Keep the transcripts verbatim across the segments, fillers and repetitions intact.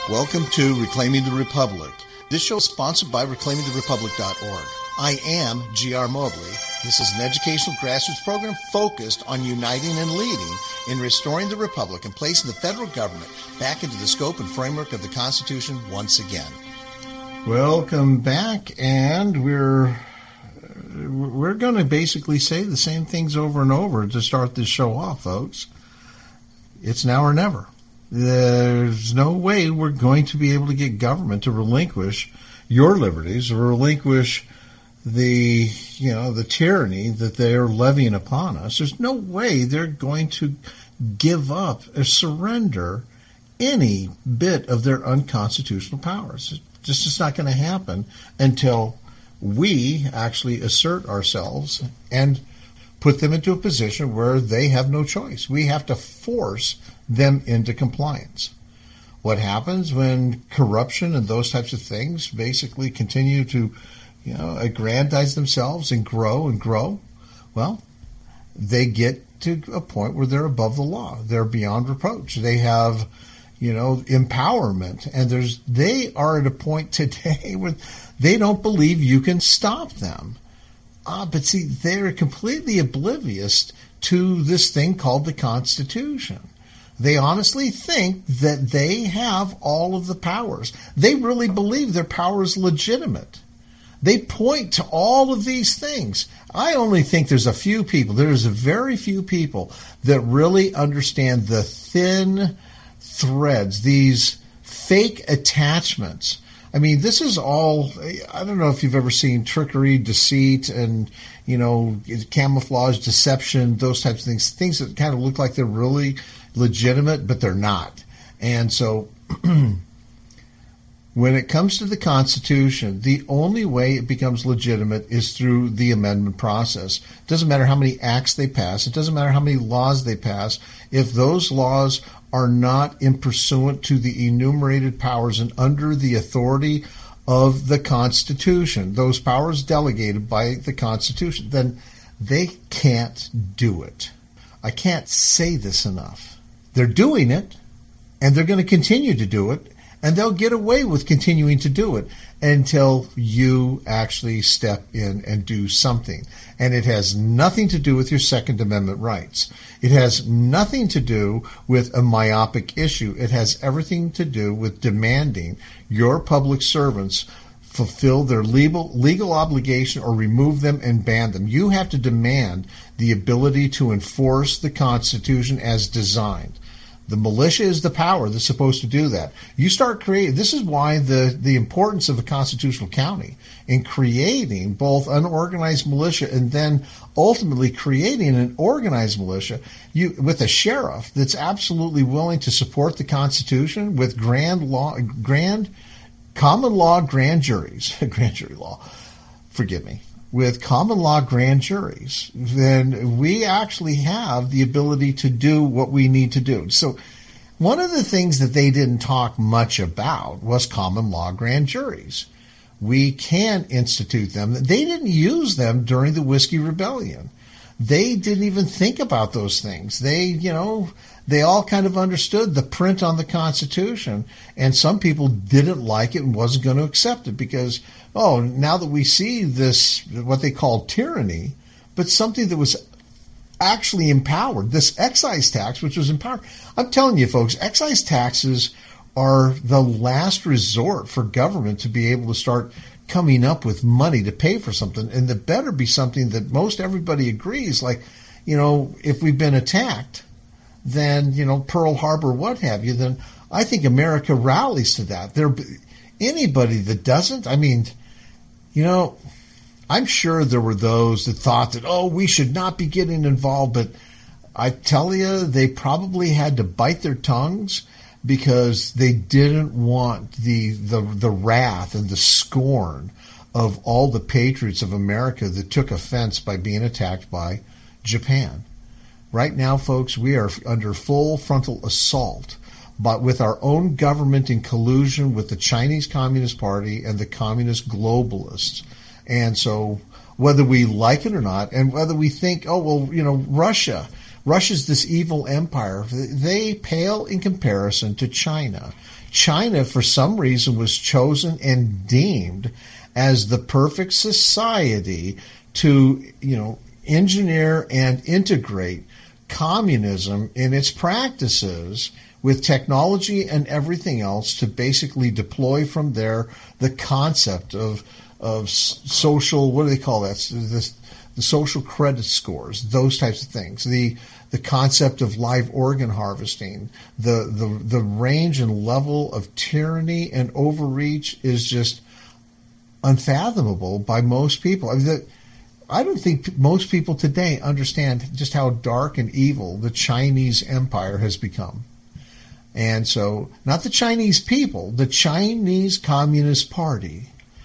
Welcome to Reclaiming the Republic. This show is sponsored by reclaiming the republic dot org. I am G R. Mobley. This is an educational grassroots program focused on uniting and leading in restoring the republic and placing the federal government back into the scope and framework of the Constitution once again. Welcome back, and we're we're going to basically say the same things over and over to start this show off, folks. It's now or never. There's no way we're going to be able to get government to relinquish your liberties or relinquish the, you know, the tyranny that they're levying upon us. There's no way they're going to give up or surrender any bit of their unconstitutional powers. It's just it's not going to happen until we actually assert ourselves and put them into a position where they have no choice. We have to force them into compliance. What happens when corruption and those types of things basically continue to, you know, aggrandize themselves and grow and grow? Well, they get to a point where they're above the law. They're beyond reproach. They have, you know, empowerment, and there's they are at a point today where they don't believe you can stop them. Ah, but see, they're completely oblivious to this thing called the Constitution. They honestly think that they have all of the powers. They really believe their power is legitimate. They point to all of these things. I only think there's a few people, there's a very few people that really understand the thin threads, these fake attachments. I mean, this is all, I don't know if you've ever seen trickery, deceit, and, you know, camouflage, deception, those types of things, things that kind of look like they're really legitimate, but they're not. And so when it comes to the Constitution, the only way it becomes legitimate is through the amendment process. It doesn't matter how many acts they pass. It doesn't matter how many laws they pass. If those laws are not in pursuant to the enumerated powers and under the authority of the Constitution, those powers delegated by the Constitution, then they can't do it. I can't say this enough. They're doing it, and they're going to continue to do it, and they'll get away with continuing to do it until you actually step in and do something. And it has nothing to do with your Second Amendment rights. It has nothing to do with a myopic issue. It has everything to do with demanding your public servants fulfill their legal legal obligation or remove them and ban them. You have to demand the ability to enforce the Constitution as designed. The militia is the power that's supposed to do that. You start creating, this is why the, the importance of a constitutional county in creating both unorganized militia and then ultimately creating an organized militia you, with a sheriff that's absolutely willing to support the Constitution with grand law, grand common law grand juries, grand jury law, forgive me, with common law grand juries, then we actually have the ability to do what we need to do. So one of the things that they didn't talk much about was common law grand juries. We can institute them. They didn't use them during the Whiskey Rebellion. They didn't even think about those things. They, you know, they all kind of understood the print on the Constitution, and some people didn't like it and wasn't going to accept it because, oh, now that we see this, what they call tyranny, but something that was actually empowered, this excise tax, which was empowered. I'm telling you, folks, excise taxes are the last resort for government to be able to start coming up with money to pay for something, and it better be something that most everybody agrees, like, you know, if we've been attacked, then, you know, Pearl Harbor, what have you, then I think America rallies to that. There, anybody that doesn't, I mean, you know, I'm sure there were those that thought that, oh, we should not be getting involved, but I tell you, they probably had to bite their tongues because they didn't want the the the wrath and the scorn of all the patriots of America that took offense by being attacked by Japan. Right now, folks, we are under full frontal assault, but with our own government in collusion with the Chinese Communist Party and the communist globalists. And so whether we like it or not, and whether we think, oh, well, you know, Russia, Russia's this evil empire, they pale in comparison to China. China, for some reason, was chosen and deemed as the perfect society to, you know, engineer and integrate communism in its practices with technology and everything else to basically deploy from there the concept of of social, what do they call that? The, the social credit scores, those types of things. The the concept of live organ harvesting, the the the range and level of tyranny and overreach is just unfathomable by most people. I mean, the, I don't think most people today understand just how dark and evil the Chinese empire has become. And so, not the Chinese people, the Chinese Communist Party.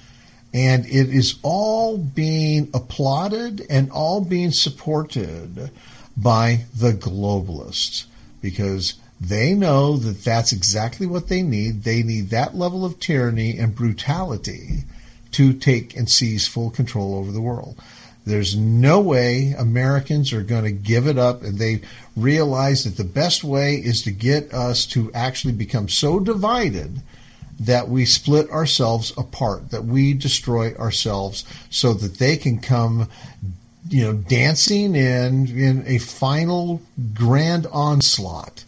And it is all being applauded and all being supported by the globalists because they know that that's exactly what they need. They need that level of tyranny and brutality to take and seize full control over the world. There's no way Americans are going to give it up, and they realize that the best way is to get us to actually become so divided that we split ourselves apart, that we destroy ourselves so that they can come, you know, dancing in in a final grand onslaught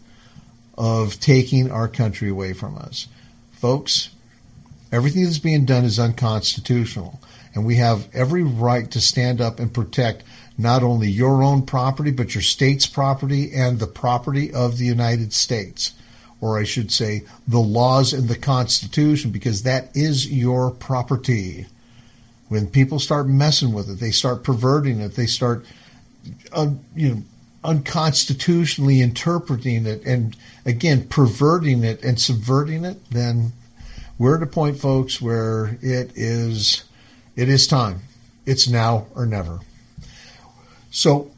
of taking our country away from us. Folks, everything that's being done is unconstitutional, and we have every right to stand up and protect not only your own property, but your state's property and the property of the United States. Or I should say, the laws and the Constitution, because that is your property. When people start messing with it, they start perverting it, they start, uh, you know, unconstitutionally interpreting it, and again, perverting it and subverting it, then we're at a point, folks, where it is, it is time. It's now or never. So,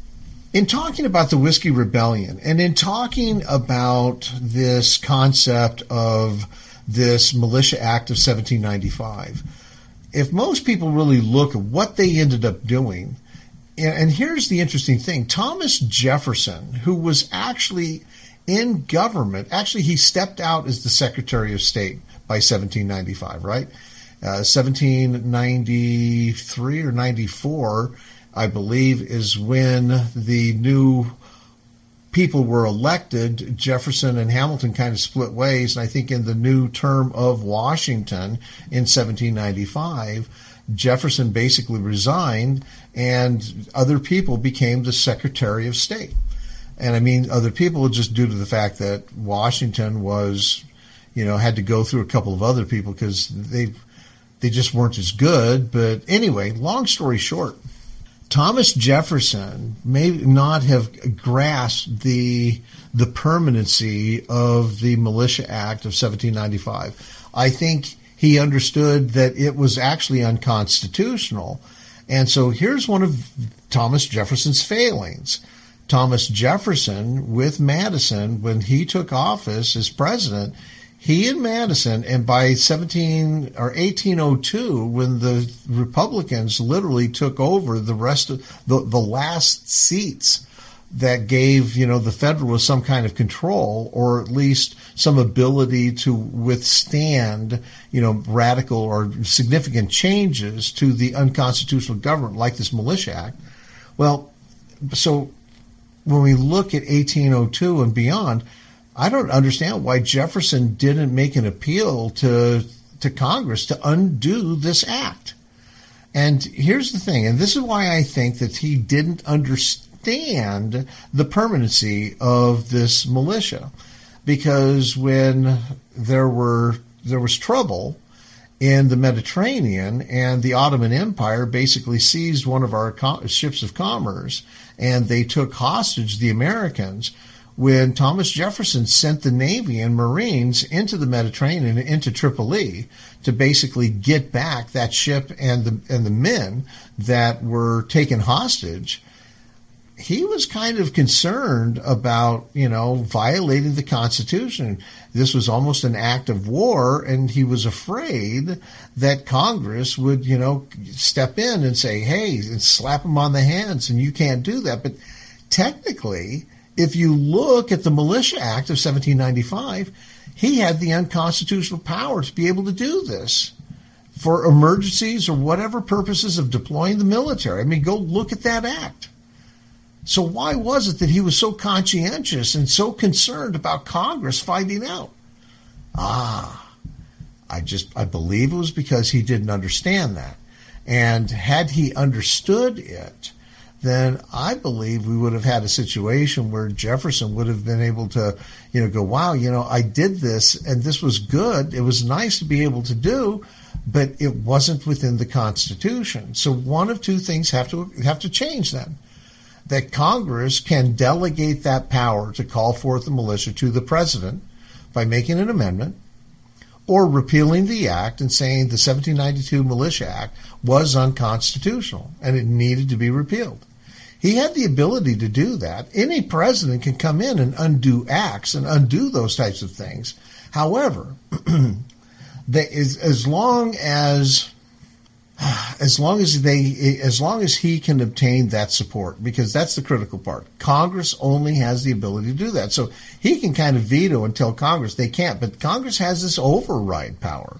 in talking about the Whiskey Rebellion and in talking about this concept of this Militia Act of seventeen ninety-five, if most people really look at what they ended up doing, and here's the interesting thing, Thomas Jefferson, who was actually in government, actually he stepped out as the Secretary of State by seventeen ninety-five, right? Uh, seventeen ninety-three or ninety-four, I believe, is when the new people were elected. Jefferson and Hamilton kind of split ways, and I think in the new term of Washington in seventeen ninety-five, Jefferson basically resigned, and other people became the Secretary of State. And I mean other people just due to the fact that Washington was, you know, had to go through a couple of other people because they they just weren't as good. But anyway, long story short, Thomas Jefferson may not have grasped the the permanency of the Militia Act of seventeen ninety-five. I think he understood that it was actually unconstitutional. And so here's one of Thomas Jefferson's failings. Thomas Jefferson, with Madison, when he took office as president, he and Madison, and by seventeen or eighteen oh two, when the Republicans literally took over the rest of the, the last seats that gave, you know, the Federalists some kind of control, or at least some ability to withstand, you know, radical or significant changes to the unconstitutional government, like this Militia Act. Well, so when we look at eighteen oh two and beyond, I don't understand why Jefferson didn't make an appeal to to Congress to undo this act. And here's the thing, and this is why I think that he didn't understand the permanency of this militia, because when there were there was trouble in the Mediterranean, and the Ottoman Empire basically seized one of our co- ships of commerce, and they took hostage the Americans. When Thomas Jefferson sent the Navy and Marines into the Mediterranean, into Tripoli, to basically get back that ship and the and the men that were taken hostage, he was kind of concerned about, you know, violating the Constitution. This was almost an act of war, and he was afraid that Congress would, you know, step in and say, hey, and slap him on the hands, and you can't do that. But technically, if you look at the Militia Act of seventeen ninety-five, he had the unconstitutional power to be able to do this for emergencies or whatever purposes of deploying the military. I mean, go look at that act. So why was it that he was so conscientious and so concerned about Congress finding out? Ah, I just, I believe it was because he didn't understand that. And had he understood it, then I believe we would have had a situation where Jefferson would have been able to, you know, go, wow, you know, I did this and this was good. It was nice to be able to do, but it wasn't within the Constitution. So one of two things have to have to change then. That Congress can delegate that power to call forth the militia to the president by making an amendment or repealing the act and saying the seventeen ninety-two Militia Act was unconstitutional and it needed to be repealed. He had the ability to do that. Any president can come in and undo acts and undo those types of things. However, they, as, as long as as long as they as long as he can obtain that support, because that's the critical part. Congress only has the ability to do that. So he can kind of veto and tell Congress they can't, but Congress has this override power.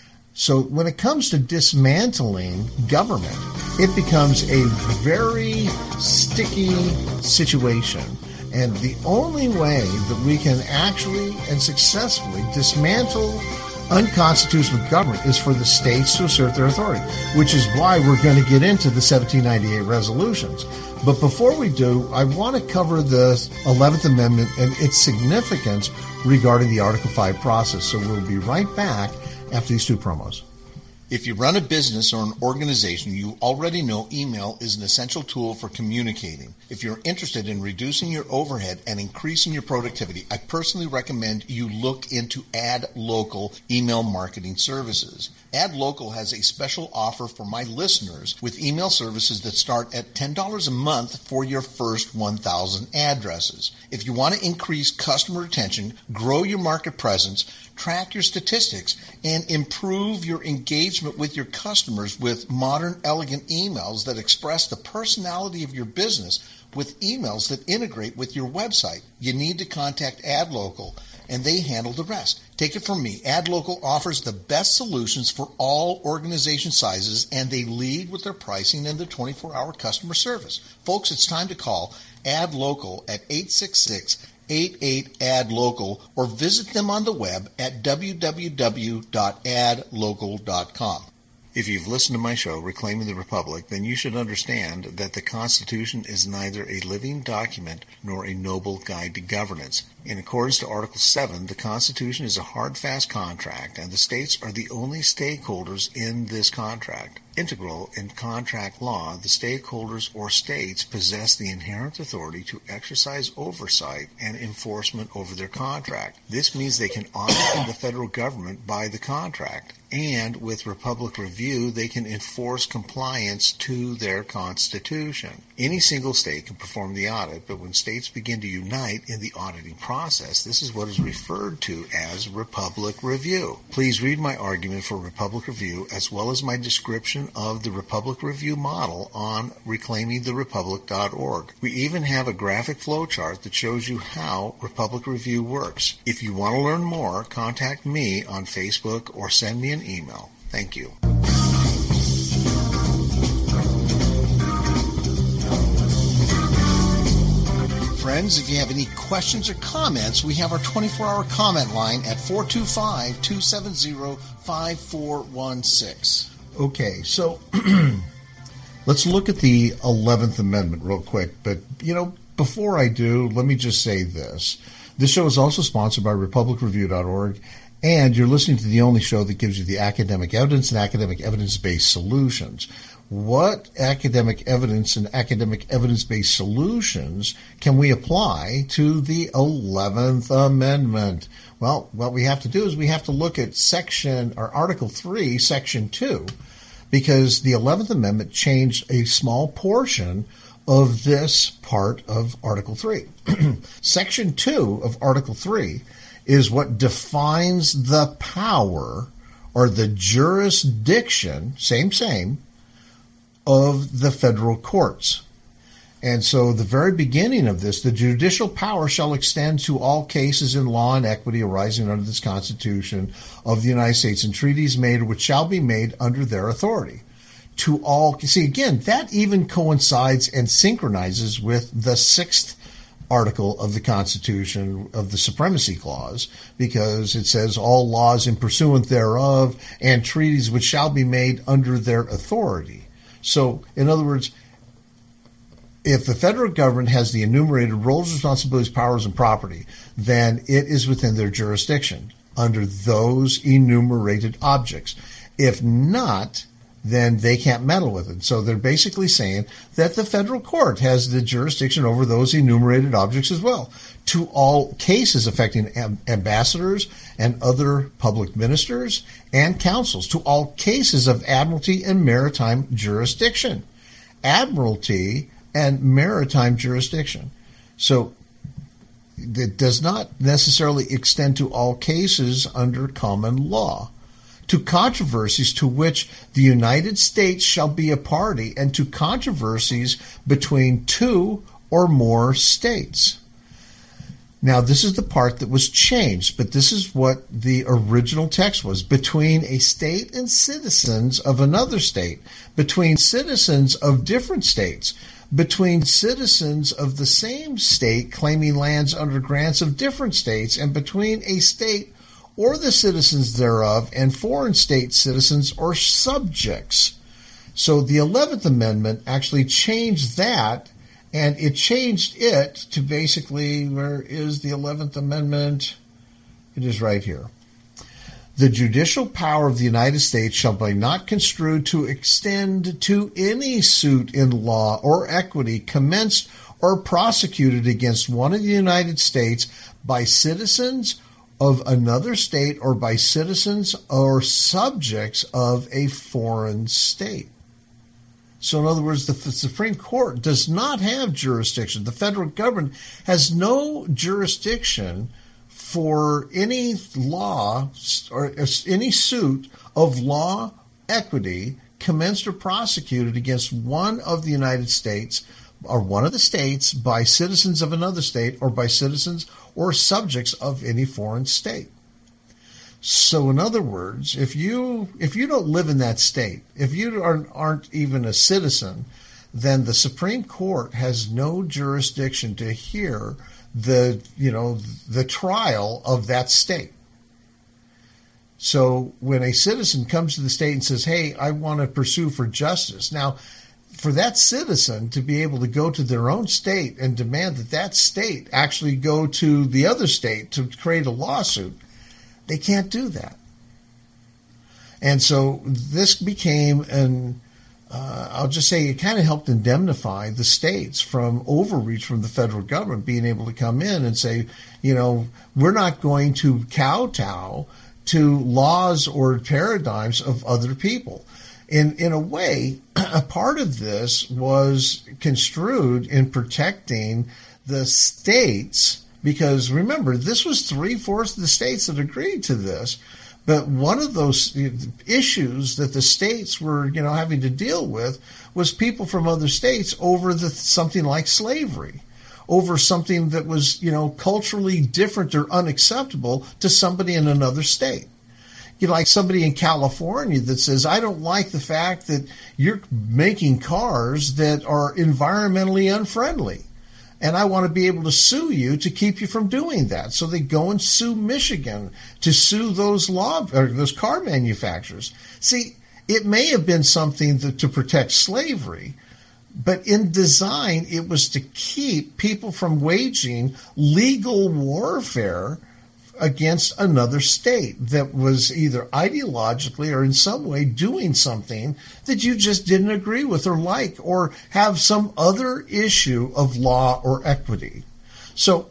So when it comes to dismantling government, it becomes a very sticky situation. And the only way that we can actually and successfully dismantle unconstitutional government is for the states to assert their authority, which is why we're going to get into the seventeen ninety-eight resolutions. But before we do, I want to cover the eleventh Amendment and its significance regarding the Article five process. So we'll be right back after these two promos. If you run a business or an organization, you already know email is an essential tool for communicating. If you're interested in reducing your overhead and increasing your productivity, I personally recommend you look into AdLocal email marketing services. AdLocal has a special offer for my listeners with email services that start at ten dollars a month for your first one thousand addresses. If you want to increase customer retention, grow your market presence, track your statistics, and improve your engagement with your customers with modern, elegant emails that express the personality of your business with emails that integrate with your website, you need to contact AdLocal, and they handle the rest. Take it from me. AdLocal offers the best solutions for all organization sizes, and they lead with their pricing and their twenty-four hour customer service. Folks, it's time to call AdLocal at eight six six, eight eight, A D local or visit them on the web at w w w dot ad local dot com. If you've listened to my show, Reclaiming the Republic, then you should understand that the Constitution is neither a living document nor a noble guide to governance. In accordance to Article seven, the Constitution is a hard, fast contract, and the states are the only stakeholders in this contract. Integral in contract law, the stakeholders or states possess the inherent authority to exercise oversight and enforcement over their contract. This means they can audit the federal government by the contract, and with Republic Review, they can enforce compliance to their Constitution. Any single state can perform the audit, but when states begin to unite in the auditing process, this is what is referred to as Republic Review. Please read my argument for Republic Review as well as my description of the Republic Review model on reclaiming the republic dot org. We even have a graphic flowchart that shows you how Republic Review works. If you want to learn more, contact me on Facebook or send me an email. Thank you. Friends, if you have any questions or comments, we have our twenty-four hour comment line at four two five, two seven zero, five four one six. Okay, so let's look at the eleventh Amendment real quick. But, you know, before I do, let me just say this. This show is also sponsored by republic review dot org, and you're listening to the only show that gives you the academic evidence and academic evidence-based solutions. What academic evidence and academic evidence-based solutions can we apply to the eleventh Amendment? Well, what we have to do is we have to look at section or Article three, Section two, because the eleventh Amendment changed a small portion of this part of Article three. Section two of Article three is what defines the power or the jurisdiction, same, same, of the federal courts. And so the very beginning of this, the judicial power shall extend to all cases in law and equity arising under this Constitution of the United States and treaties made which shall be made under their authority. To all, see, again, that even coincides and synchronizes with the sixth article of the Constitution of the Supremacy Clause, because it says all laws in pursuant thereof and treaties which shall be made under their authority. So, in other words, if the federal government has the enumerated roles, responsibilities, powers, and property, then it is within their jurisdiction under those enumerated objects. If not, then they can't meddle with it. So they're basically saying that the federal court has the jurisdiction over those enumerated objects as well. To all cases affecting ambassadors and other public ministers and councils, to all cases of admiralty and maritime jurisdiction. Admiralty and maritime jurisdiction. So it does not necessarily extend to all cases under common law. To controversies to which the United States shall be a party, and to controversies between two or more states. Now, this is the part that was changed, but this is what the original text was. Between a state and citizens of another state, between citizens of different states, between citizens of the same state claiming lands under grants of different states, and between a state or the citizens thereof and foreign state citizens or subjects. So the eleventh Amendment actually changed that, and it changed it to basically, where is the eleventh Amendment? It is right here. The judicial power of the United States shall be not construed to extend to any suit in law or equity commenced or prosecuted against one of the United States by citizens of another state or by citizens or subjects of a foreign state. So in other words, the Supreme Court does not have jurisdiction. The federal government has no jurisdiction for any law or any suit of law equity commenced or prosecuted against one of the United States or one of the states by citizens of another state or by citizens or subjects of any foreign state. So in other words, if you if you don't live in that state, if you aren't, aren't even a citizen, then the Supreme Court has no jurisdiction to hear the you know the trial of that state. So when a citizen comes to the state and says, hey, I want to pursue for justice. Now, for that citizen to be able to go to their own state and demand that that state actually go to the other state to create a lawsuit, they can't do that. And so this became an, uh, I'll just say it kind of helped indemnify the states from overreach from the federal government being able to come in and say, you know, we're not going to kowtow to laws or paradigms of other people. In in a way, a part of this was construed in protecting the states, because remember, this was three-fourths of the states that agreed to this. But one of those issues that the states were, you know, having to deal with was people from other states over the something like slavery, over something that was, you know, culturally different or unacceptable to somebody in another state. You know, like somebody in California that says, I don't like the fact that you're making cars that are environmentally unfriendly, and I want to be able to sue you to keep you from doing that. So they go and sue Michigan to sue those law or those car manufacturers. See, it may have been something that, to protect slavery, but in design, it was to keep people from waging legal warfare against another state that was either ideologically or in some way doing something that you just didn't agree with or like, or have some other issue of law or equity. So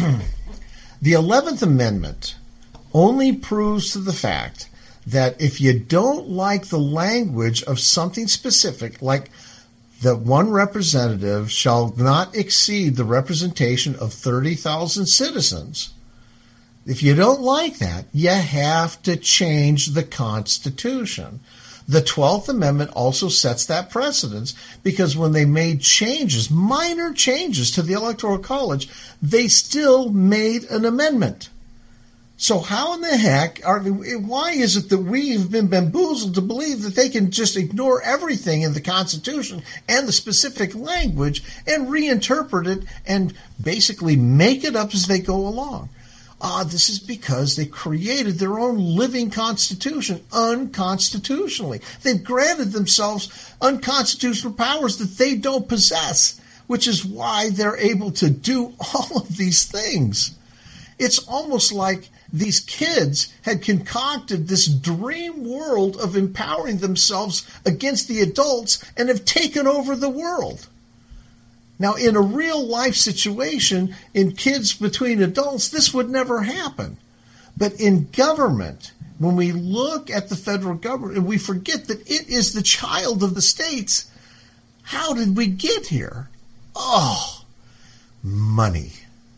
the eleventh Amendment only proves to the fact that if you don't like the language of something specific, like that one representative shall not exceed the representation of thirty thousand citizens, if you don't like that, you have to change the Constitution. The twelfth Amendment also sets that precedence because when they made changes, minor changes to the Electoral College, they still made an amendment. So how in the heck, are, why is it that we've been bamboozled to believe that they can just ignore everything in the Constitution and the specific language and reinterpret it and basically make it up as they go along? Ah, this is because they created their own living constitution unconstitutionally. They've granted themselves unconstitutional powers that they don't possess, which is why they're able to do all of these things. It's almost like these kids had concocted this dream world of empowering themselves against the adults and have taken over the world. Now, in a real life situation, in kids between adults, this would never happen. But in government, when we look at the federal government and we forget that it is the child of the states, how did we get here? Oh, money.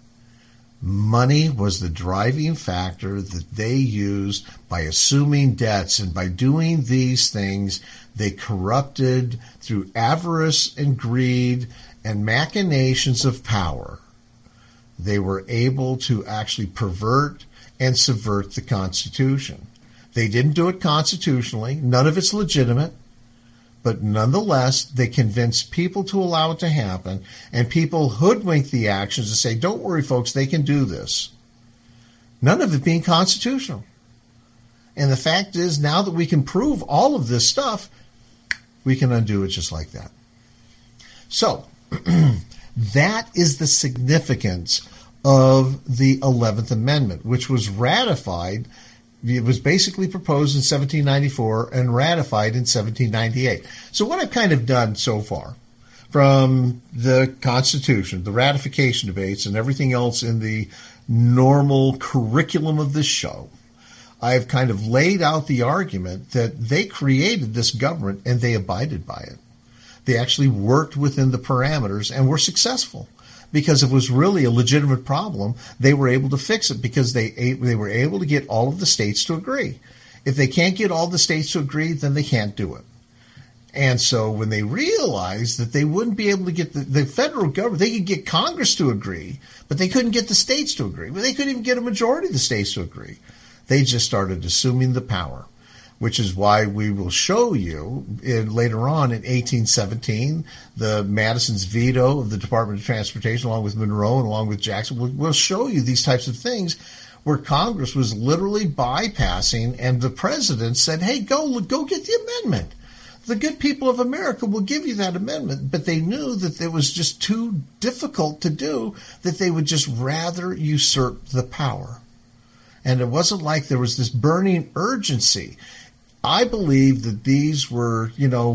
Money was the driving factor that they used by assuming debts, and by doing these things, they corrupted through avarice and greed and machinations of power. They were able to actually pervert and subvert the Constitution. They didn't do it constitutionally. None of it's legitimate. But nonetheless, they convinced people to allow it to happen, and people hoodwink the actions and say, don't worry, folks, they can do this. None of it being constitutional. And the fact is, now that we can prove all of this stuff, we can undo it just like that. So, that is the significance of the eleventh Amendment, which was ratified. It was basically proposed in seventeen ninety-four and ratified in seventeen ninety-eight. So what I've kind of done so far, from the Constitution, the ratification debates, and everything else in the normal curriculum of this show, I've kind of laid out the argument that they created this government and they abided by it. They actually worked within the parameters and were successful. Because it was really a legitimate problem, they were able to fix it because they they were able to get all of the states to agree. If they can't get all the states to agree, then they can't do it. And so when they realized that they wouldn't be able to get the, the federal government, they could get Congress to agree, but they couldn't get the states to agree. Well, they couldn't even get a majority of the states to agree. They just started assuming the power, which is why we will show you in, later on in eighteen seventeen, the Madison's veto of the Department of Transportation, along with Monroe and along with Jackson. We'll, we'll show you these types of things where Congress was literally bypassing, and the president said, hey, go, go get the amendment. The good people of America will give you that amendment. But they knew that it was just too difficult to do, that they would just rather usurp the power. And it wasn't like there was this burning urgency. I believe that these were, you know,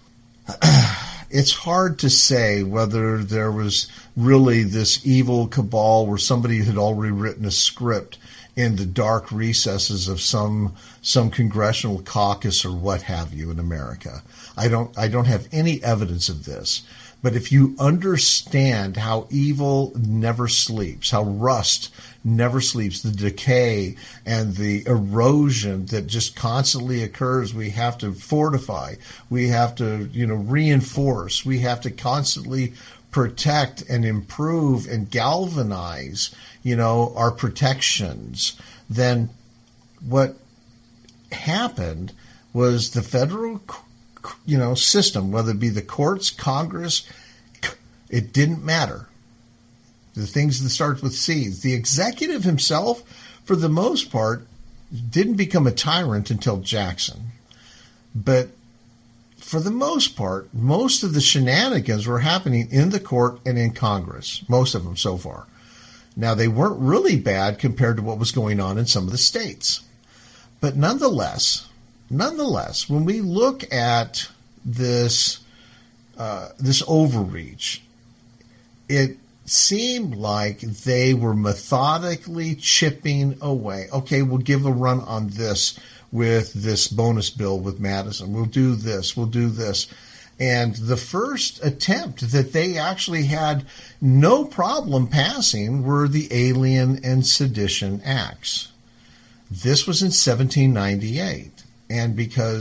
it's hard to say whether there was really this evil cabal where somebody had already written a script in the dark recesses of some some congressional caucus or what have you in America. I don't I don't have any evidence of this. But if you understand how evil never sleeps, how rust never sleeps, the decay and the erosion that just constantly occurs, we have to fortify, we have to, you know, reinforce, we have to constantly protect and improve and galvanize, you know, our protections. Then what happened was the federal, you know, system, whether it be the courts, Congress, it didn't matter. The things that start with C's. The executive himself, for the most part, didn't become a tyrant until Jackson. But for the most part, most of the shenanigans were happening in the court and in Congress, most of them so far. Now, they weren't really bad compared to what was going on in some of the states. But nonetheless, nonetheless, when we look at this, uh, this overreach, it seemed like they were methodically chipping away. Okay, we'll give a run on this with this bonus bill with Madison. We'll do this. We'll do this. And the first attempt that they actually had no problem passing were the Alien and Sedition Acts. This was in seventeen ninety-eight. And because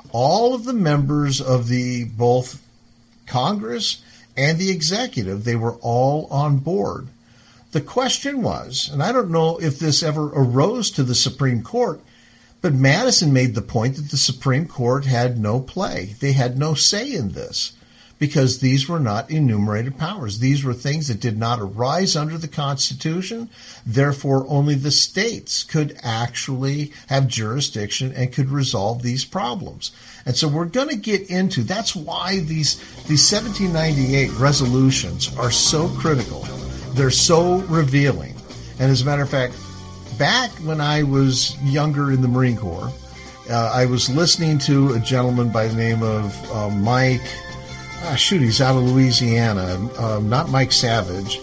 all of the members of the both Congress and the executive, they were all on board. The question was, and I don't know if this ever arose to the Supreme Court, but Madison made the point that the Supreme Court had no play. They had no say in this because these were not enumerated powers. These were things that did not arise under the Constitution. Therefore, only the states could actually have jurisdiction and could resolve these problems. And so we're going to get into, that's why these, these seventeen ninety-eight resolutions are so critical. They're so revealing. And as a matter of fact, back when I was younger in the Marine Corps, uh, I was listening to a gentleman by the name of uh, Mike, ah, shoot, he's out of Louisiana, uh, not Mike Savage.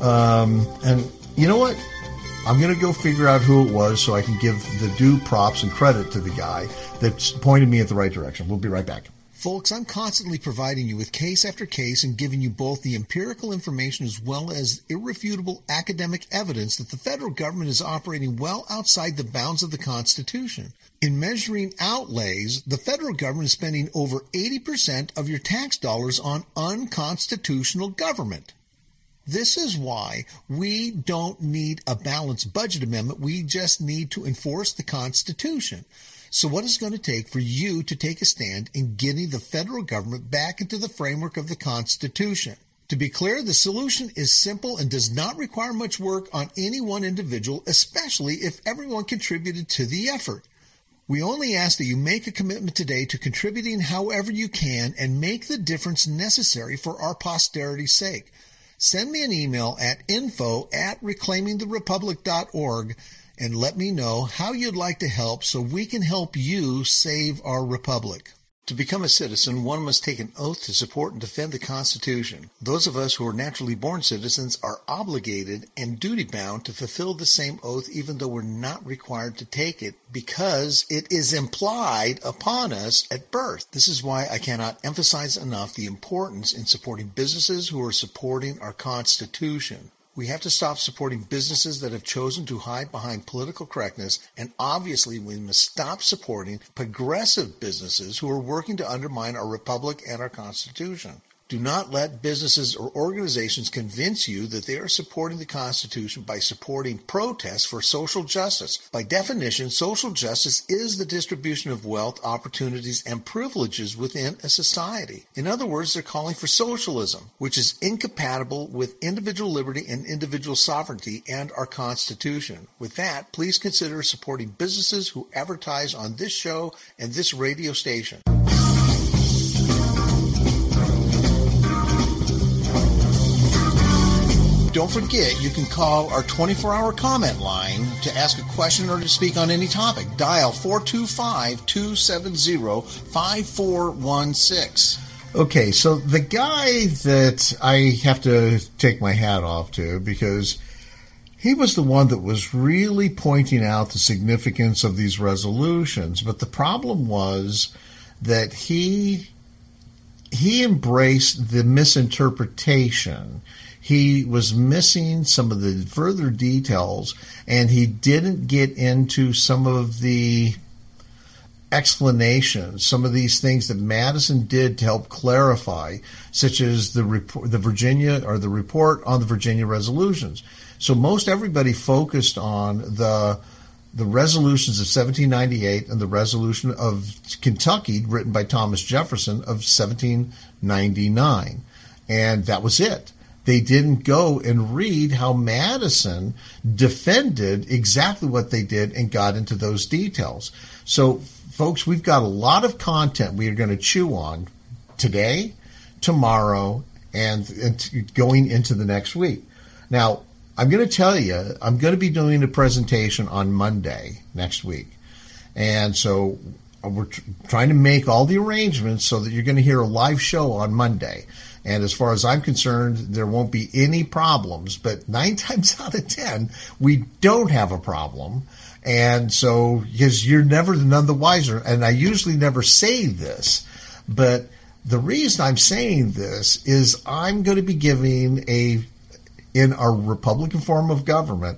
Um, and you know what? I'm going to go figure out who it was so I can give the due props and credit to the guy that pointed me in the right direction. We'll be right back. Folks, I'm constantly providing you with case after case and giving you both the empirical information as well as irrefutable academic evidence that the federal government is operating well outside the bounds of the Constitution. In measuring outlays, the federal government is spending over eighty percent of your tax dollars on unconstitutional government. This is why we don't need a balanced budget amendment. We just need to enforce the Constitution. So what is it going to take for you to take a stand in getting the federal government back into the framework of the Constitution? To be clear, the solution is simple and does not require much work on any one individual, especially if everyone contributed to the effort. We only ask that you make a commitment today to contributing however you can and make the difference necessary for our posterity's sake. Send me an email at info at reclaiming the republic dot org and let me know how you'd like to help so we can help you save our republic. To become a citizen, one must take an oath to support and defend the Constitution. Those of us who are naturally born citizens are obligated and duty-bound to fulfill the same oath even though we're not required to take it because it is implied upon us at birth. This is why I cannot emphasize enough the importance in supporting businesses who are supporting our Constitution. We have to stop supporting businesses that have chosen to hide behind political correctness, and obviously we must stop supporting progressive businesses who are working to undermine our republic and our Constitution. Do not let businesses or organizations convince you that they are supporting the Constitution by supporting protests for social justice. By definition, social justice is the distribution of wealth, opportunities, and privileges within a society. In other words, they're calling for socialism, which is incompatible with individual liberty and individual sovereignty and our Constitution. With that, please consider supporting businesses who advertise on this show and this radio station. Don't forget, you can call our twenty-four hour comment line to ask a question or to speak on any topic. Dial four two five, two seven zero, five four one six. Okay, so the guy that I have to take my hat off to, because he was the one that was really pointing out the significance of these resolutions. But the problem was that he he embraced the misinterpretation. He was missing some of the further details, and he didn't get into some of the explanations, some of these things that Madison did to help clarify, such as the report, the Virginia or the report on the Virginia resolutions. So most everybody focused on the the resolutions of seventeen ninety-eight and the resolution of Kentucky, written by Thomas Jefferson, of seventeen ninety-nine, and that was it. They didn't go and read how Madison defended exactly what they did and got into those details. So, folks, we've got a lot of content we are going to chew on today, tomorrow, and, and going into the next week. Now, I'm going to tell you, I'm going to be doing a presentation on Monday next week. And so we're tr- trying to make all the arrangements so that you're going to hear a live show on Monday. And as far as I'm concerned, there won't be any problems. But nine times out of ten, we don't have a problem. And so, because you're never none the wiser. And I usually never say this, but the reason I'm saying this is I'm going to be giving a, in our Republican form of government,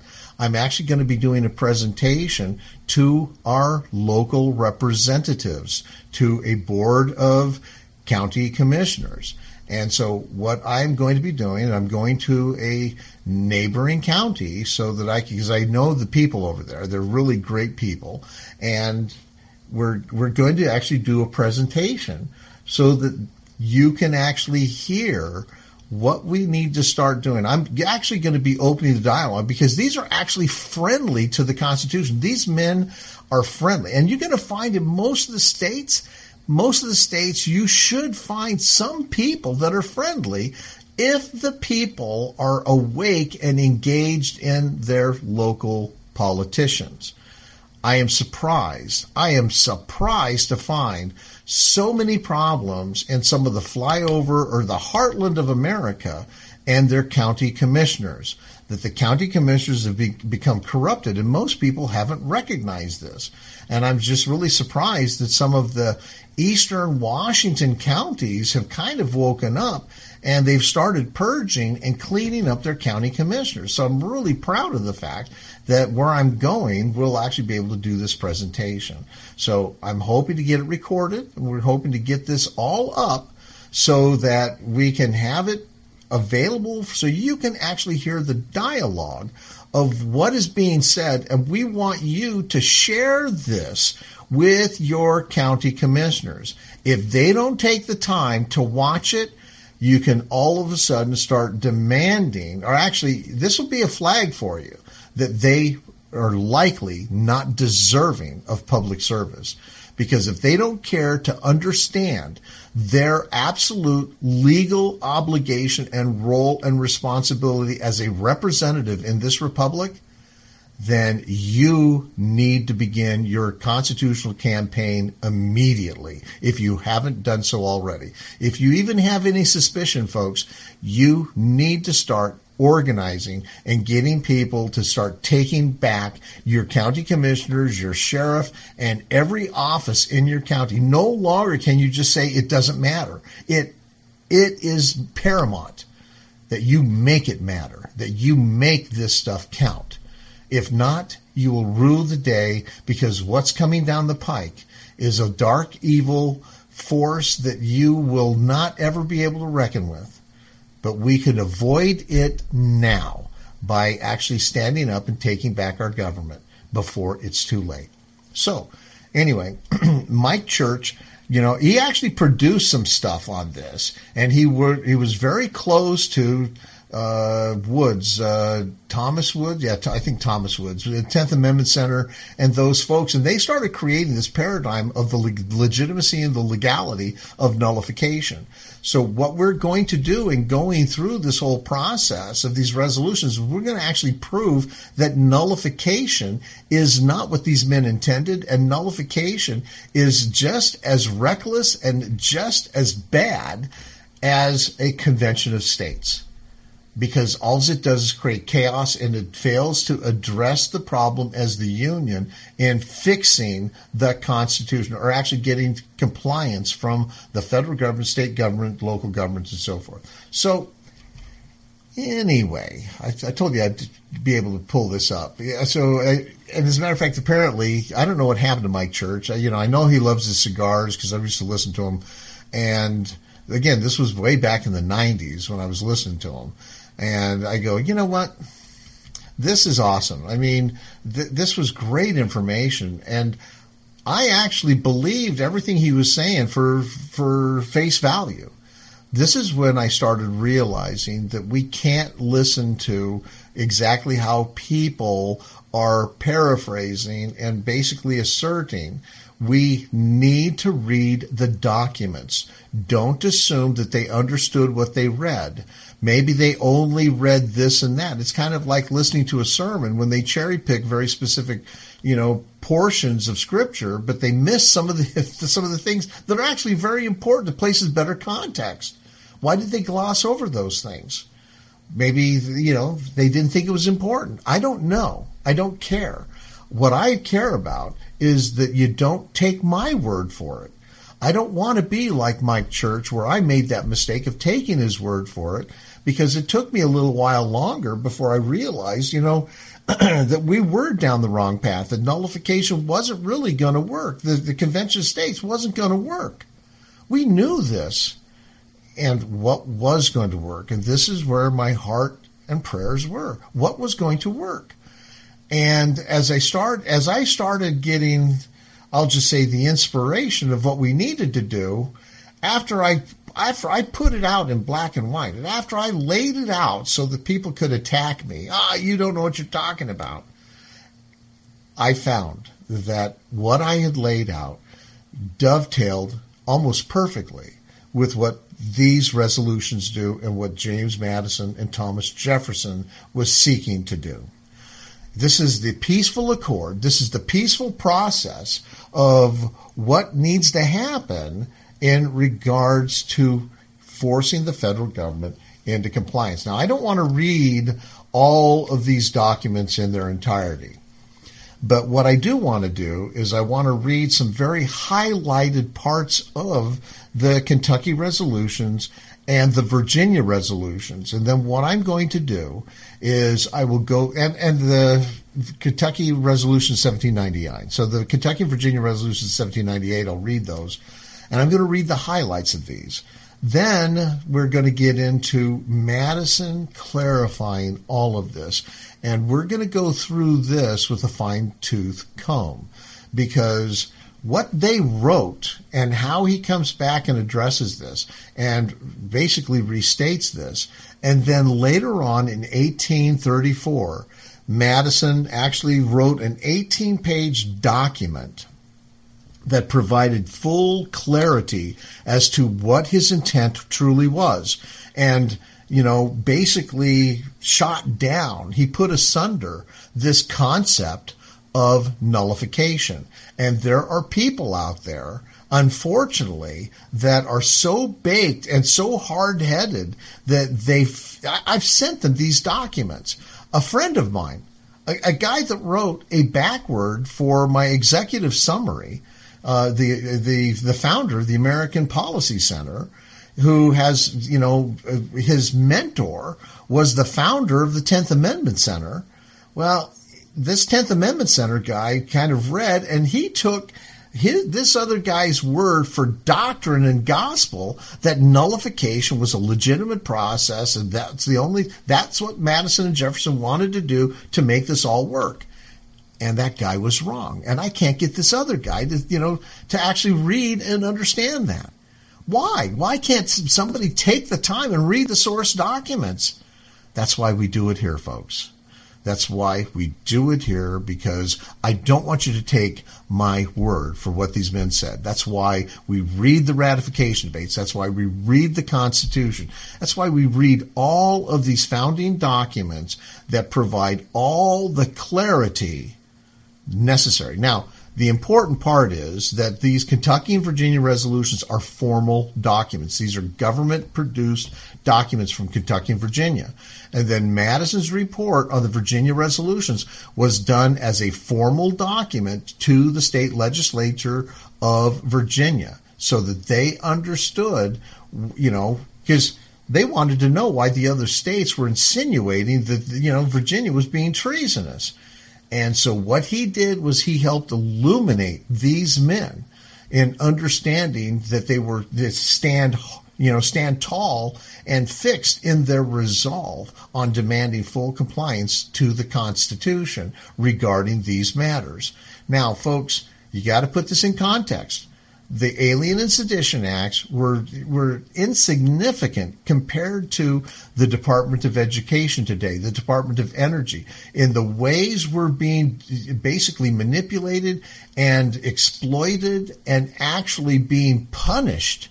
I'm actually going to be doing a presentation to our local representatives, to a board of county commissioners. And so what I'm going to be doing, I'm going to a neighboring county so that I can, because I know the people over there. They're really great people. And we're we're going to actually do a presentation so that you can actually hear what we need to start doing. I'm actually going to be opening the dialogue because these are actually friendly to the Constitution. These men are friendly. And you're going to find in most of the states, most of the states, you should find some people that are friendly if the people are awake and engaged in their local politicians. I am surprised. I am surprised to find so many problems in some of the flyover or the heartland of America and their county commissioners, that the county commissioners have be, become corrupted, and most people haven't recognized this. And I'm just really surprised that some of the eastern Washington counties have kind of woken up and they've started purging and cleaning up their county commissioners. So I'm really proud of the fact that where I'm going, we'll actually be able to do this presentation. So I'm hoping to get it recorded, and we're hoping to get this all up so that we can have it available so you can actually hear the dialogue of what is being said. And we want you to share this with your county commissioners. If they don't take the time to watch it, you can all of a sudden start demanding, or actually, this will be a flag for you, that they are likely not deserving of public service. Because if they don't care to understand their absolute legal obligation and role and responsibility as a representative in this republic, then you need to begin your constitutional campaign immediately if you haven't done so already. If you even have any suspicion, folks, you need to start organizing and getting people to start taking back your county commissioners, your sheriff, and every office in your county. No longer can you just say it doesn't matter. It it is paramount that you make it matter, that you make this stuff count. If not, you will rue the day, because what's coming down the pike is a dark, evil force that you will not ever be able to reckon with. But we can avoid it now by actually standing up and taking back our government before it's too late. So, anyway, Mike Church, you know, he actually produced some stuff on this, and he were he was very close to uh, Woods, uh, Thomas Woods, yeah, I think Thomas Woods, the tenth Amendment Center, and those folks, and they started creating this paradigm of the legitimacy and the legality of nullification. So what we're going to do in going through this whole process of these resolutions, we're going to actually prove that nullification is not what these men intended, and nullification is just as reckless and just as bad as a convention of states. Because all it does is create chaos, and it fails to address the problem as the Union in fixing the Constitution, or actually getting compliance from the federal government, state government, local governments, and so forth. So anyway, I, I told you I'd be able to pull this up. Yeah, so, I, and as a matter of fact, apparently, I don't know what happened to Mike Church. I, you know, I know he loves his cigars because I used to listen to him. And again, this was way back in the nineties when I was listening to him. And I go, you know what? This is awesome. I mean, th- this was great information. And I actually believed everything he was saying for for face value. This is when I started realizing that we can't listen to exactly how people are paraphrasing and basically asserting. We need to read the documents. Don't assume that they understood what they read. Maybe they only read this and that. It's kind of like listening to a sermon when they cherry pick very specific, you know, portions of Scripture, but they miss some of the some of the things that are actually very important to places better context. Why did they gloss over those things? Maybe, you know, they didn't think it was important. I don't know. I don't care. What I care about is that you don't take my word for it. I don't want to be like Mike Church, where I made that mistake of taking his word for it, because it took me a little while longer before I realized, you know, that we were down the wrong path, that nullification wasn't really going to work. The, the Convention of States wasn't going to work. We knew this and what was going to work. And this is where my heart and prayers were. What was going to work? And as I start, as I started getting, I'll just say, the inspiration of what we needed to do, after I after I put it out in black and white, and after I laid it out so that people could attack me, ah, you don't know what you're talking about, I found that what I had laid out dovetailed almost perfectly with what these resolutions do and what James Madison and Thomas Jefferson was seeking to do. This is the peaceful accord. This is the peaceful process of what needs to happen in regards to forcing the federal government into compliance. Now, I don't want to read all of these documents in their entirety, but what I do want to do is I want to read some very highlighted parts of the Kentucky resolutions and the Virginia resolutions. And then what I'm going to do is I will go, and, and the Kentucky Resolution seventeen ninety-nine. So the Kentucky and Virginia Resolution seventeen ninety-eight, I'll read those. And I'm going to read the highlights of these. Then we're going to get into Madison clarifying all of this. And we're going to go through this with a fine-tooth comb, because what they wrote and how he comes back and addresses this and basically restates this. And then later on in eighteen thirty-four, Madison actually wrote an eighteen-page document that provided full clarity as to what his intent truly was. And, you know, basically shot down, he put asunder this concept of nullification. And there are people out there, unfortunately, that are so baked and so hard-headed that they've, I've sent them these documents. A friend of mine, a, a guy that wrote a backword for my executive summary, uh, the, the, the founder of the American Policy Center, who has, you know, his mentor was the founder of the tenth Amendment Center. Well, this tenth Amendment Center guy kind of read, and he took his, this other guy's word for doctrine and gospel that nullification was a legitimate process, and that's the only, that's what Madison and Jefferson wanted to do to make this all work. And that guy was wrong. And I can't get this other guy to, you know, to actually read and understand that. Why? Why can't somebody take the time and read the source documents? That's why we do it here, folks. That's why we do it here, because I don't want you to take my word for what these men said. That's why we read the ratification debates. That's why we read the Constitution. That's why we read all of these founding documents that provide all the clarity necessary. Now, the important part is that these Kentucky and Virginia resolutions are formal documents. These are government-produced documents from Kentucky and Virginia. And then Madison's report on the Virginia resolutions was done as a formal document to the state legislature of Virginia, so that they understood, you know, because they wanted to know why the other states were insinuating that, you know, Virginia was being treasonous. And so what he did was he helped illuminate these men in understanding that they were that stand, you know, stand tall and fixed in their resolve on demanding full compliance to the Constitution regarding these matters. Now, folks, you got to put this in context. The Alien and Sedition Acts were were insignificant compared to the Department of Education today, the Department of Energy, in the ways we're being basically manipulated and exploited and actually being punished.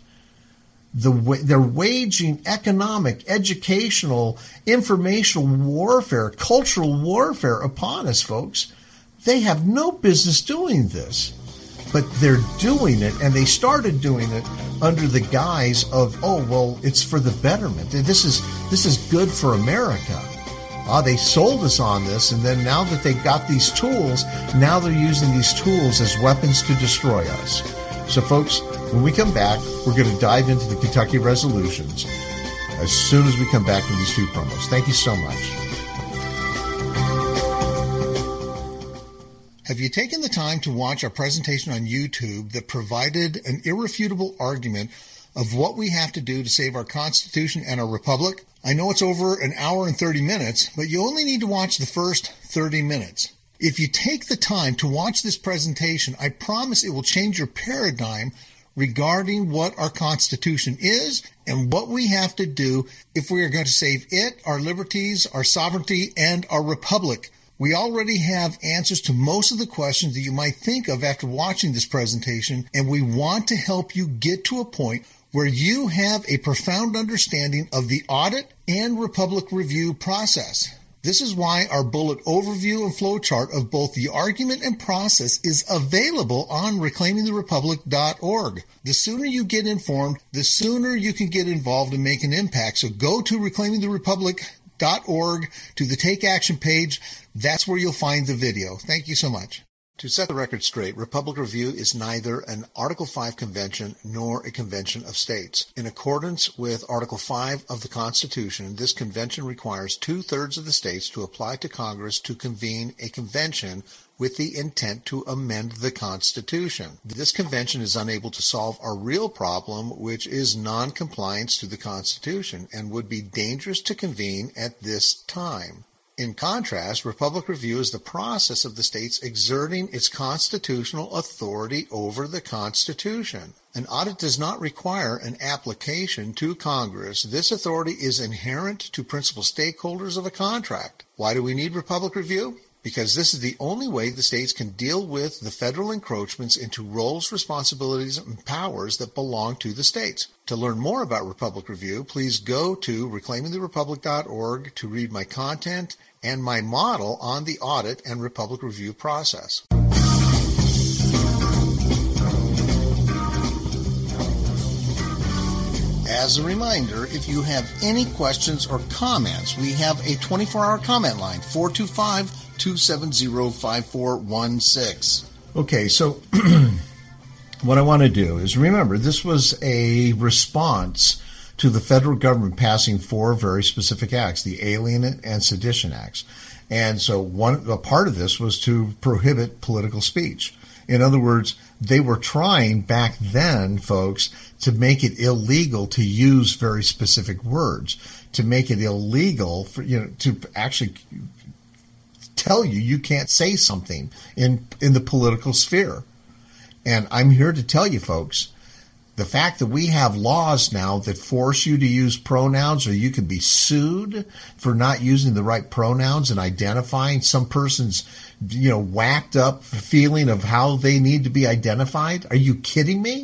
The way, they're waging economic, educational, informational warfare, cultural warfare upon us, folks. They have no business doing this. But they're doing it, and they started doing it under the guise of, oh, well, it's for the betterment. This is this is good for America. Ah, they sold us on this, and then now that they got these tools, now they're using these tools as weapons to destroy us. So, folks, when we come back, we're going to dive into the Kentucky resolutions as soon as we come back from these two promos. Thank you so much. Have you taken the time to watch our presentation on YouTube that provided an irrefutable argument of what we have to do to save our Constitution and our Republic? I know it's over an hour and thirty minutes, but you only need to watch the first thirty minutes. If you take the time to watch this presentation, I promise it will change your paradigm regarding what our Constitution is and what we have to do if we are going to save it, our liberties, our sovereignty, and our Republic. We already have answers to most of the questions that you might think of after watching this presentation, and we want to help you get to a point where you have a profound understanding of the audit and Republic review process. This is why our bullet overview and flowchart of both the argument and process is available on reclaiming the republic dot org. The sooner you get informed, the sooner you can get involved and make an impact. So go to reclaiming the republic dot org to the Take Action page. That's where you'll find the video. Thank you so much. To set the record straight, Republic Review is neither an Article five convention nor a convention of states. In accordance with Article five of the Constitution, this convention requires two-thirds of the states to apply to Congress to convene a convention with the intent to amend the Constitution. This convention is unable to solve our real problem, which is non-compliance to the Constitution, and would be dangerous to convene at this time. In contrast, Republic Review is the process of the states exerting its constitutional authority over the Constitution. An audit does not require an application to Congress. This authority is inherent to principal stakeholders of a contract. Why do we need Republic Review? Because this is the only way the states can deal with the federal encroachments into roles, responsibilities, and powers that belong to the states. To learn more about Republic Review, please go to reclaiming the republic dot org to read my content and my model on the audit and Republic Review process. As a reminder, if you have any questions or comments, we have a twenty-four hour comment line, four two five, two seven zero, five four one six. Okay, so what I want to do is remember, this was a response to the federal government passing four very specific acts, the Alien and Sedition Acts. And so one a part of this was to prohibit political speech. In other words, they were trying back then, folks, to make it illegal to use very specific words, to make it illegal for, you know, to actually tell you you can't say something in in the political sphere. And I'm here to tell you, folks, the fact that we have laws now that force you to use pronouns, or you can be sued for not using the right pronouns and identifying some person's, you know, whacked up feeling of how they need to be identified. Are you kidding me?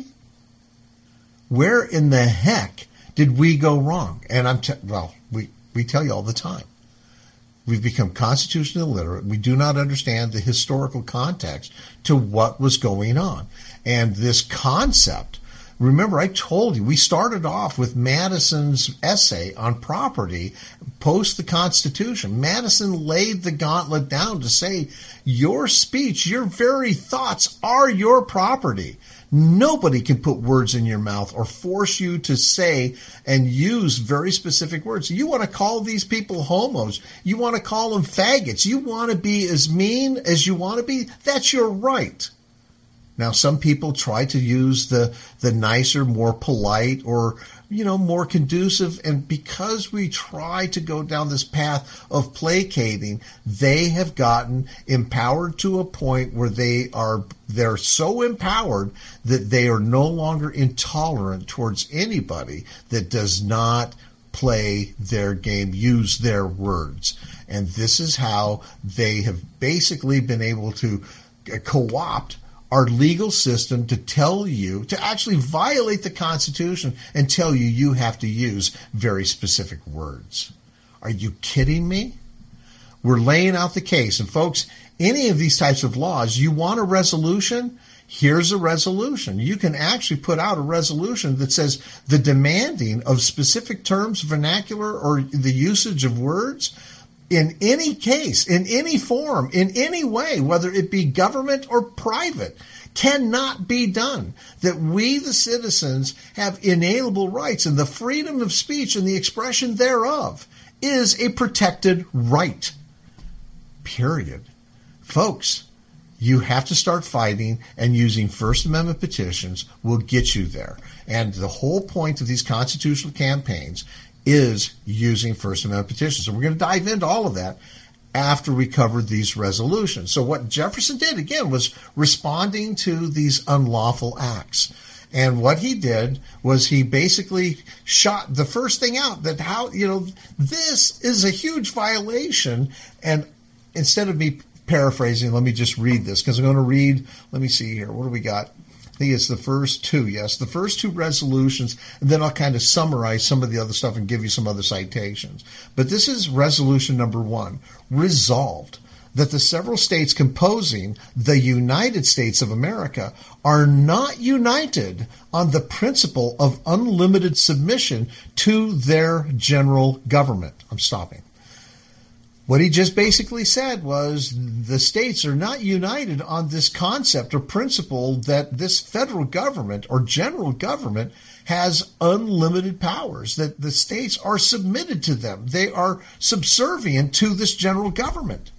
Where in the heck did we go wrong? And I'm, te- well, we, we tell you all the time. We've become constitutionally illiterate. We do not understand the historical context to what was going on. And this concept, remember, I told you, we started off with Madison's essay on property post the Constitution. Madison laid the gauntlet down to say, your speech, your very thoughts are your property. Nobody can put words in your mouth or force you to say and use very specific words. You want to call these people homos. You want to call them faggots. You want to be as mean as you want to be. That's your right. Now, some people try to use the, the nicer, more polite, or, you know, more conducive. And because we try to go down this path of placating, they have gotten empowered to a point where they are, they're so empowered that they are no longer intolerant towards anybody that does not play their game, use their words. And this is how they have basically been able to co-opt our legal system to tell you, to actually violate the Constitution and tell you you have to use very specific words. Are you kidding me? We're laying out the case. And folks, any of these types of laws, you want a resolution? Here's a resolution. You can actually put out a resolution that says the demanding of specific terms, vernacular, or the usage of words in any case, in any form, in any way, whether it be government or private, cannot be done, that we, the citizens, have inalienable rights, and the freedom of speech and the expression thereof is a protected right. Period. Folks, you have to start fighting, and using First Amendment petitions will get you there. And the whole point of these constitutional campaigns is using First Amendment petitions. And we're going to dive into all of that after we cover these resolutions. So what Jefferson did, again, was responding to these unlawful acts. And what he did was he basically shot the first thing out, that how, you know, this is a huge violation. And instead of me paraphrasing, let me just read this, because I'm going to read, let me see here, what do we got? I think it's the first two, yes, the first two resolutions, and then I'll kind of summarize some of the other stuff and give you some other citations. But this is resolution number one. Resolved that the several states composing the United States of America are not united on the principle of unlimited submission to their general government. I'm stopping. What he just basically said was the states are not united on this concept or principle that this federal government or general government has unlimited powers, that the states are submitted to them. They are subservient to this general government.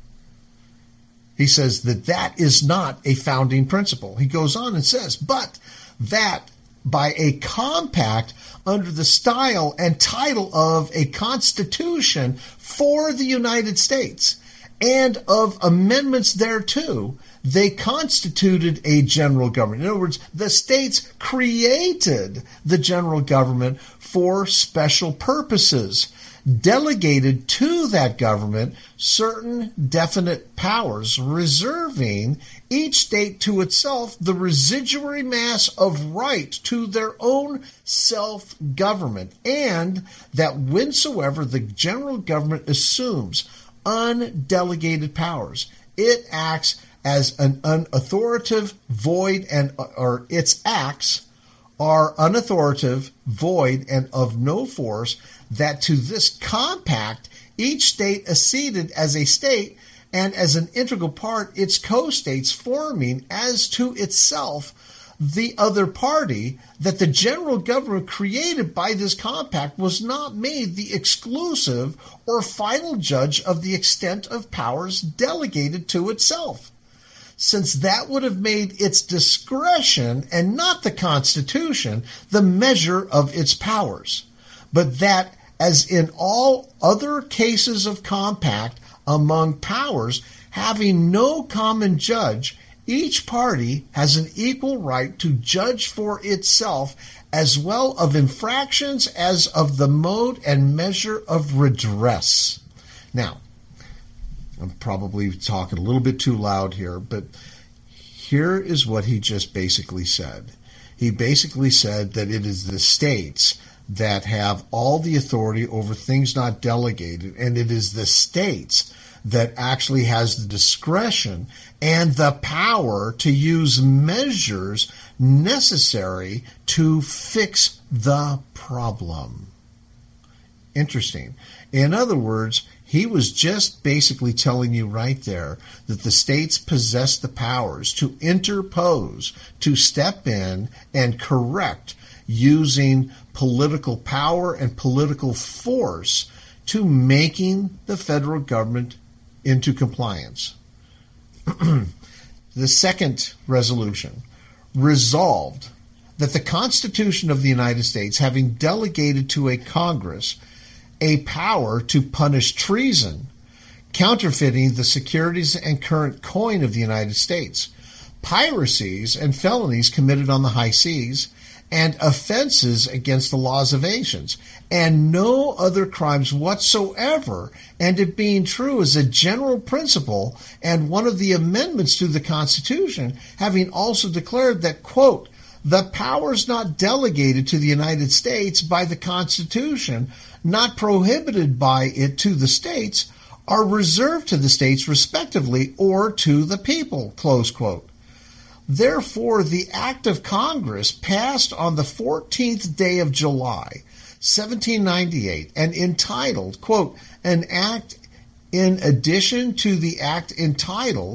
He says that that is not a founding principle. He goes on and says, but that by a compact under the style and title of a constitution for the United States and of amendments thereto, they constituted a general government. In other words, the states created the general government for special purposes, delegated to that government certain definite powers, reserving each state to itself the residuary mass of right to their own self-government, and that whensoever the general government assumes undelegated powers, it acts as an unauthoritative, void, and or its acts are unauthoritative, void, and of no force, that to this compact each state acceded as a state, and as an integral part its co-states, forming as to itself the other party, that the general government created by this compact was not made the exclusive or final judge of the extent of powers delegated to itself, since that would have made its discretion and not the Constitution the measure of its powers, but that, as in all other cases of compact among powers having no common judge, each party has an equal right to judge for itself, as well of infractions as of the mode and measure of redress. Now, I'm probably talking a little bit too loud here, but here is what he just basically said. He basically said that it is the states that have all the authority over things not delegated, and it is the states that actually has the discretion and the power to use measures necessary to fix the problem. Interesting. In other words, he was just basically telling you right there that the states possess the powers to interpose, to step in and correct using political power and political force to making the federal government into compliance. The second resolution, resolved that the Constitution of the United States, having delegated to a Congress a power to punish treason, counterfeiting the securities and current coin of the United States, piracies and felonies committed on the high seas, and offenses against the laws of nations, and no other crimes whatsoever, and it being true as a general principle and one of the amendments to the Constitution, having also declared that, quote, the powers not delegated to the United States by the Constitution, not prohibited by it to the states, are reserved to the states respectively or to the people, close quote. Therefore, the Act of Congress passed on the fourteenth day of July, seventeen ninety-eight, and entitled, quote, an act in addition to the act entitled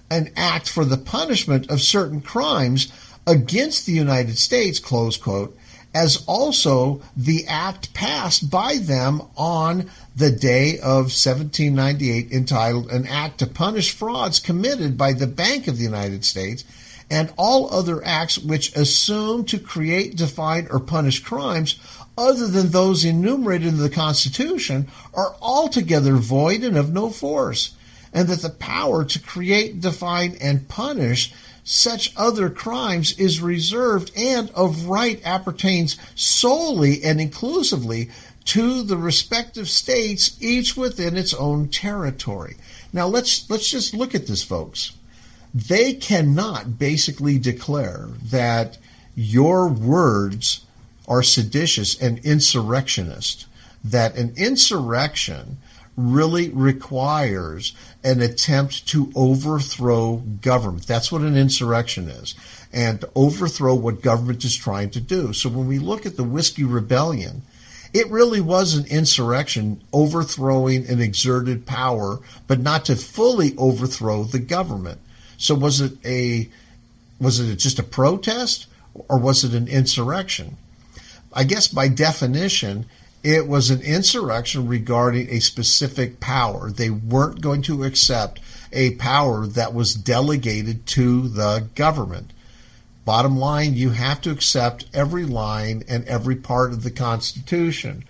an act for the punishment of certain crimes against the United States, close quote, as also the act passed by them on the day of seventeen ninety-eight entitled An Act to Punish Frauds Committed by the Bank of the United States, and all other acts which assume to create, define, or punish crimes other than those enumerated in the Constitution are altogether void and of no force, and that the power to create, define, and punish such other crimes is reserved and of right appertains solely and inclusively to the respective states, each within its own territory. Now let's let's just look at this, folks. They cannot basically declare that your words are seditious and insurrectionist, that an insurrection really requires an attempt to overthrow government. That's what an insurrection is, and overthrow what government is trying to do. So when we look at the Whiskey Rebellion, it really was an insurrection overthrowing an exerted power, but not to fully overthrow the government. So was it a was it just a protest, or was it an insurrection? I guess by definition, it was an insurrection regarding a specific power. They weren't going to accept a power that was delegated to the government. Bottom line, you have to accept every line and every part of the Constitution.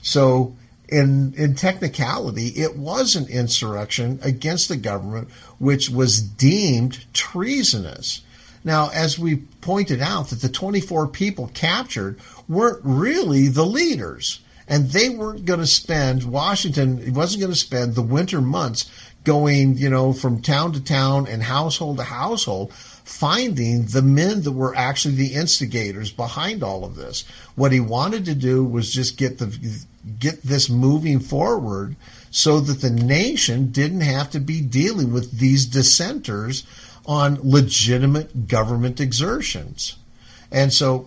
So in in technicality, it was an insurrection against the government, which was deemed treasonous. Now, as we pointed out, that the twenty-four people captured weren't really the leaders. And they weren't going to spend, Washington wasn't going to spend the winter months going, you know, from town to town and household to household, finding the men that were actually the instigators behind all of this. What he wanted to do was just get the get this moving forward so that the nation didn't have to be dealing with these dissenters on legitimate government exertions. And so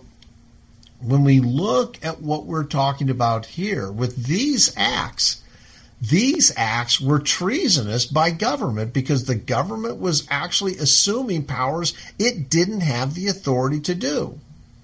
when we look at what we're talking about here, with these acts, these acts were treasonous by government because the government was actually assuming powers it didn't have the authority to do.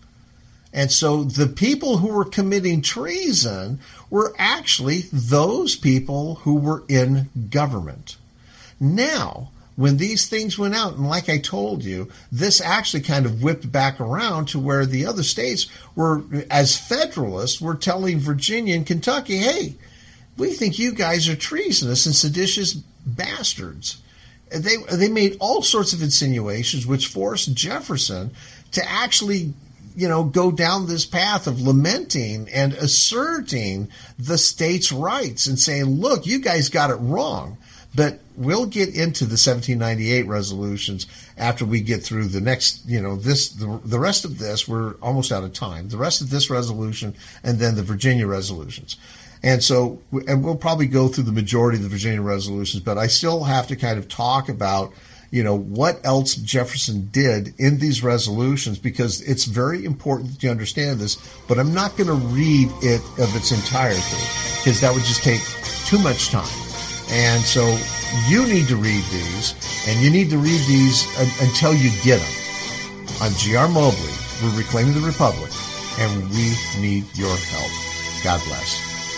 And so the people who were committing treason were actually those people who were in government. Now, when these things went out, and like I told you, this actually kind of whipped back around to where the other states were, as federalists, were telling Virginia and Kentucky, hey, we think you guys are treasonous and seditious bastards. They, they made all sorts of insinuations which forced Jefferson to actually, you know, go down this path of lamenting and asserting the states' rights and saying, look, you guys got it wrong. But we'll get into the seventeen ninety-eight resolutions after we get through the next, you know, this, the, the rest of this. We're almost out of time. The rest of this resolution and then the Virginia resolutions. And so, and we'll probably go through the majority of the Virginia resolutions, but I still have to kind of talk about, you know, what else Jefferson did in these resolutions, because it's very important that you understand this, but I'm not going to read it of its entirety because that would just take too much time. And so you need to read these, and you need to read these until you get them. I'm G R Mobley. We're Reclaiming the Republic, and we need your help. God bless.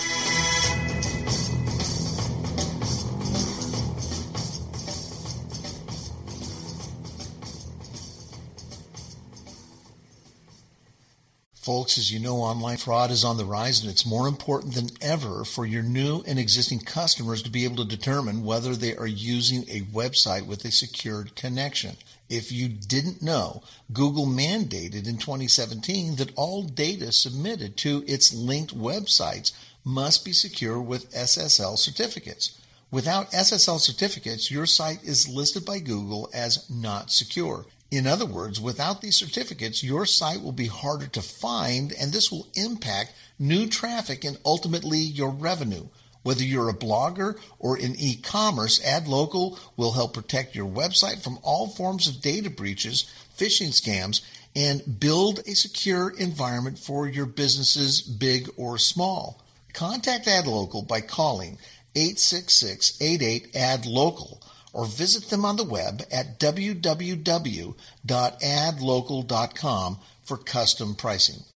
Folks, as you know, online fraud is on the rise, and it's more important than ever for your new and existing customers to be able to determine whether they are using a website with a secured connection. If you didn't know, Google mandated in twenty seventeen that all data submitted to its linked websites must be secure with S S L certificates. Without S S L certificates, your site is listed by Google as not secure. In other words, without these certificates, your site will be harder to find, and this will impact new traffic and ultimately your revenue. Whether you're a blogger or in e-commerce, AdLocal will help protect your website from all forms of data breaches, phishing scams, and build a secure environment for your businesses, big or small. Contact AdLocal by calling eight six six, eight eight, A D, LOCAL or visit them on the web at w w w dot ad local dot com for custom pricing.